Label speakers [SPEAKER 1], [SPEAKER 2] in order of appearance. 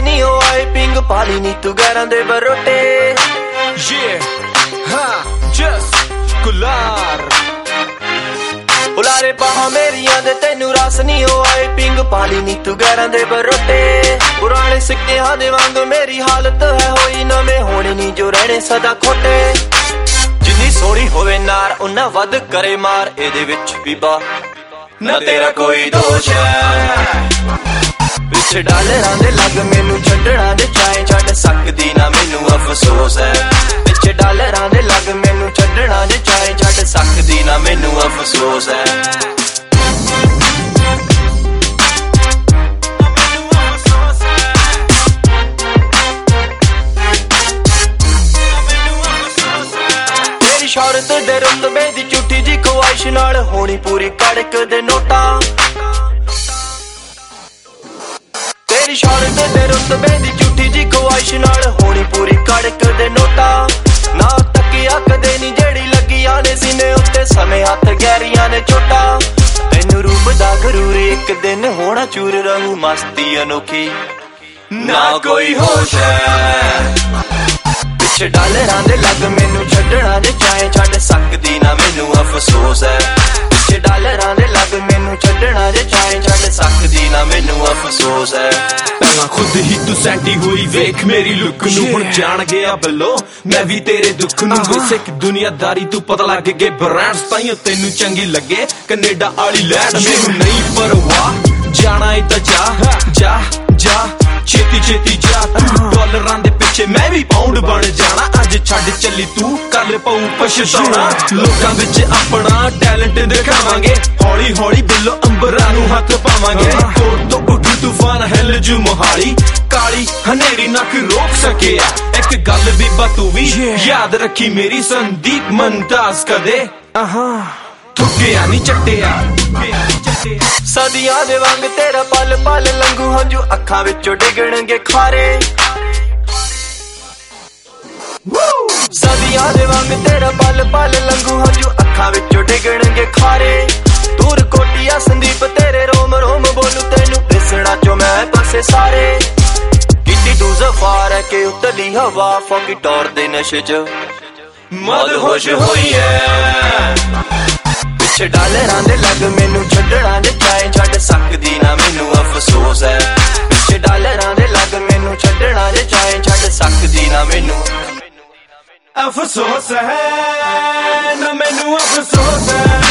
[SPEAKER 1] ਨਹੀਂ ਉਹ ਆਏ ਪਿੰਗ ਪਾਲੀ ਨੀ ਤੂੰ ਗੈਰਾਂ ਦੇ ਬਰੋਟੇ ਕੁਲਾਰ ਉਲਾਰੇ ਬਾਹਾਂ ਮੇਰੀਆਂ ਦੇ ਤੈਨੂੰ ਰਸ ਨਹੀਂ ਉਹ ਆਏ ਪਿੰਗ ਪਾਲੀ ਨੀ ਤੂੰ ਗੈਰਾਂ ਦੇ ਬਰੋਟੇ ਪੁਰਾਣੇ ਸਿੱਕਿਆਂ ਦੇ ਵਾਂਗ ਮੇਰੀ ਹਾਲਤ ਹੈ ਹੋਈ ਨਵੇਂ ਹੋਣੇ ਨਹੀਂ ਜੋ ਰਹਿਣੇ ਸਦਾ ਖੋਟੇ ਜਿੰਨੀ ਸੋਹਣੀ ਹੋਵੇ ਨਾਰ ਉਹਨਾਂ ਵੱਧ ਕਰੇ ਮਾਰ ਇਹਦੇ ਵਿੱਚ ਬੀਬਾ ਨਾ ਤੇਰਾ ਕੋਈ ਦੋਸ਼ ਹੈ ਪਿੱਛੇ ਡਾਲਰਾਂ ਦੇ ਲੱਗ ਮੈਨੂੰ ਛੱਡਣਾ ਦੇ ਚਾਹੇ ਛੱਡ ਸਕਦੀ ਨਾ ਮੈਨੂੰ ਅਫਸੋਸ ਹੈ ਪਿੱਛੇ ਡਾਲਰਾਂ ਦੇ ਲੱਗ ਮੈਨੂੰ ਛੱਡਣਾ ਦੇ ਚਾਹੇ ਛੱਡ ਸਕਦੀ ਨਾ ਮੈਨੂੰ ਅਫਸੋਸ ਹੈ ਸ਼ੌਹਰਤ ਦੇ ਰੁਤਬੇ ਦੀ ਝੂਠੀ ਜੀ ਖਵਾਇਸ਼ ਨਾਲ ਹੋਣੀ ਪੂਰੀ ਕੜਕ ਦੇ ਨੋਟਾਂ ਤੇਰੀ ਸ਼ੌਹਰਤ ਦੇ ਰੁਤਬੇ ਦੀ ਝੂਠੀ ਜੀ ਖਵਾਇਸ਼ ਨਾਲ ਹੋਣੀ ਪੂਰੀ ਕੜਕ ਦੇ ਨੋਟਾਂ ਨਾ ਤੱਕਿਆ ਕਦੇ ਨੀ ਜਿਹੜੀ ਲੱਗੀਆਂ ਨੇ ਸੀਨੇ ਉੱਤੇ ਸਮੇਂ ਹੱਥ ਗਹਿਰੀਆਂ ਨੇ ਚੋਟਾਂ ਤੈਨੂੰ ਰੂਪ ਦਾ ਗਰੂਰ ਇੱਕ ਦਿਨ ਹੋਣਾ ਚੂਰ ਰਹੂ ਮਸਤੀ ਅਨੋਖੀ ਨਾ ਕੋਈ ਹੋਸ਼ ਹੈ ਪਿੱਛੇ ਡਾਲਰਾਂ ਦੇ ਲੱਗ ਮੈਨੂੰ ਛੱਡਣਾ ਜੇ ਚਾਹੇ ਛੱਡ ਸਕਦੀ ਨਾ ਮੈਨੂੰ ਅਫਸੋਸ ਹੈ ਪਿੱਛੇ ਡਾਲਰਾਂ ਦੇ ਲੱਗ ਮੈਨੂੰ ਛੱਡਣਾ ਜੇ ਚਾਹੇ ਛੱਡ ਸਕਦੀ ਨਾ ਮੈਨੂੰ ਅਫਸੋਸ ਹੈ
[SPEAKER 2] ਪਹਿਲਾਂ ਖੁਦ ਹੀ ਤੂੰ ਸੈਂਟੀ ਹੋਈ ਵੇਖ ਮੇਰੀ ਲੁੱਕ ਨੂੰ ਹੁਣ ਜਾਣ ਗਿਆ ਬਲੋ ਮੈਂ ਵੀ ਤੇਰੇ ਦੁੱਖ ਨੂੰ ਬੇਸਿਕ ਦੁਨੀਆਦਾਰੀ ਤੂੰ ਪਤਾ ਲੱਗ ਗਏ ਬ੍ਰਾਂਡਸ ਤਾਈਓ ਤੈਨੂੰ ਚੰਗੀ ਲੱਗੇ ਕੈਨੇਡਾ ਵਾਲੀ ਲੈਂਡ ਮੈਨੂੰ ਨਹੀਂ ਪਰਵਾਹ ਜਾਣਾ ਏ ਤਾਂ ਜਾ ਛੇਤੀ ਛੇਤੀ ਜਾ ਤੂੰ ਡਾਲਰਾਂ ਦੇ ਪਿੱਛੇ ਮੈਂ ਵੀ ਪਾਉਂਡ ਬਣ ਜਾਣਾ ਅੱਜ ਛੱਡ ਚੱਲੀ ਤੂੰ ਕੱਲ ਪਊ ਪਛਤਾਉਣਾ ਲੋਕਾਂ ਵਿੱਚ ਆਪਣਾ ਟੈਲੈਂਟ ਦਿਖਾਵਾਂਗੇ ਹੌਲੀ ਹੌਲੀ ਬਿੱਲੋ ਅੰਬਰਾਂ ਨੂੰ ਹੱਥ ਪਾਵਾਂਗੇ ਤੋੜ ਤੋਂ ਉੱਠੂ ਤੂਫਾਨ ਹਿੱਲ ਜੂ ਮੋਹਾਲੀ ਕਾਲੀ ਹਨੇਰੀ ਨੱਕ ਰੋਕ ਸਕਿਆ ਇੱਕ ਗੱਲ ਬੀਬਾ ਤੂੰ ਵੀ ਯਾਦ ਰੱਖੀ ਮੇਰੀ ਸੰਦੀਪ ਮੰਦਾਸ ਕਦੇ ਥੁੱਕਿਆ ਨੀ ਚੱਟਿਆ
[SPEAKER 1] ਸਦੀਆਂ ਦੇ ਵਾਂਗ ਤੇਰਾ ਪਲ ਪਲ ਲੰਘੂ ਹੰਝੂ ਅੱਖਾਂ ਵਿੱਚੋਂ ਡਿੱਗਣਗੇ ਖਾਰੇ ਸਦੀਆਂ ਦੇ ਵਾਂਗ ਤੇਰਾ ਪਲ ਪਲ ਲੰਘੂ ਹੰਝੂ ਅੱਖਾਂ ਵਿੱਚੋਂ ਡਿੱਗਣਗੇ ਖਾਰੇ ਦੂਰ ਕੋਟੀਆ ਸੰਦੀਪ ਤੇਰੇ ਰੋਮ ਰੋਮ ਬੋਲੂ ਤੈਨੂੰ ਦਿਸਣਾ ਚੋਂ ਮੈਂ ਪਾਸੇ ਸਾਰੇ ਕਿੱਡੀ ਤੂੰ ਜ਼ਫਾਰ ਹੈ ਕਿ ਉਤਲੀ ਹਵਾ ਫੋਕੀ ਟੌਰ ਦੇ ਨਸ਼ੇ 'ਚ ਮਦ ਹੋਸ਼ ਹੋਈ ਹੈ ਪਿੱਛੇ ਡਾਲਰਾਂ ਦੇ ਲੱਗ ਮੈਨੂੰ ਛੱਡਣਾ ਜੇ ਚਾਹੇ ਛੱਡ ਸਕਦੀ ਨਾ ਮੈਨੂੰ ਅਫਸੋਸ ਹੈ ਪਿੱਛੇ ਡਾਲਰਾਂ ਦੇ ਲੱਗ ਮੈਨੂੰ ਛੱਡਣਾ ਜੇ ਚਾਹੇ ਛੱਡ ਸਕਦੀ ਨਾ ਮੈਨੂੰ
[SPEAKER 2] ਅਫਸੋਸ ਹੈ ਨਾ ਮੈਨੂੰ ਅਫਸੋਸ ਹੈ